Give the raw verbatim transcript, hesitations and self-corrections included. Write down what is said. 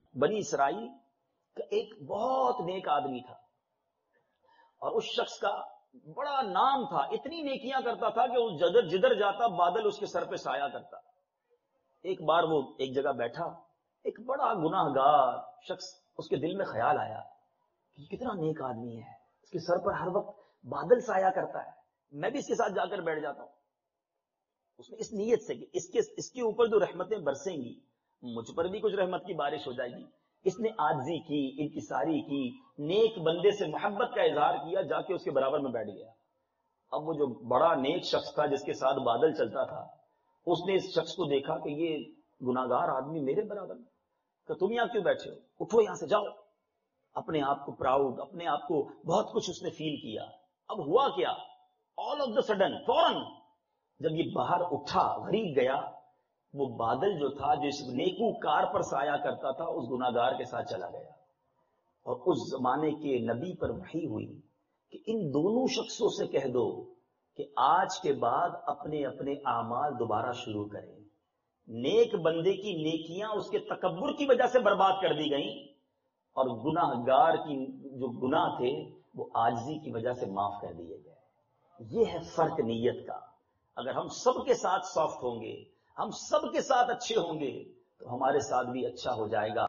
بنی اسرائیل کا ایک بہت نیک آدمی تھا، اور اس شخص کا بڑا نام تھا، اتنی نیکیاں کرتا تھا کہ اس جدر جدھر جاتا بادل اس کے سر پہ سایہ کرتا۔ ایک بار وہ ایک جگہ بیٹھا، ایک بڑا گناہ گار شخص، اس کے دل میں خیال آیا کہ یہ کتنا نیک آدمی ہے، اس کے سر پر ہر وقت بادل سایہ کرتا ہے، میں بھی اس کے ساتھ جا کر بیٹھ جاتا ہوں۔ اس نے اس نیت سے کہ اس کے اس کے اوپر جو رحمتیں برسیں گی مجھ پر بھی کچھ رحمت کی بارش ہو جائے گی، اس نے عاجزی کی، انکساری کی، نیک بندے سے محبت کا اظہار کیا، جا کے اس کے برابر میں بیٹھ گیا۔ اب وہ جو بڑا نیک شخص تھا جس کے ساتھ بادل چلتا تھا، اس نے اس شخص کو دیکھا کہ یہ گناہگار آدمی میرے برابر میں، کہ تم یہاں کیوں بیٹھے ہو، اٹھو یہاں سے جاؤ۔ اپنے آپ کو پراؤڈ، اپنے آپ کو بہت کچھ اس نے فیل کیا۔ اب ہوا کیا، آل آف دا سڈن فوراً جب یہ باہر اٹھا، غریب گیا، وہ بادل جو تھا جو اس نیکو کار پر سایہ کرتا تھا اس گناہگار کے ساتھ چلا گیا۔ اور اس زمانے کے نبی پر وحی ہوئی کہ ان دونوں شخصوں سے کہہ دو کہ آج کے بعد اپنے اپنے اعمال دوبارہ شروع کریں۔ نیک بندے کی نیکیاں اس کے تکبر کی وجہ سے برباد کر دی گئیں، اور گناہ گار کی جو گناہ تھے وہ عاجزی کی وجہ سے معاف کر دیے گئے۔ یہ ہے فرق نیت کا۔ اگر ہم سب کے ساتھ سافٹ ہوں گے، ہم سب کے ساتھ اچھے ہوں گے، تو ہمارے ساتھ بھی اچھا ہو جائے گا۔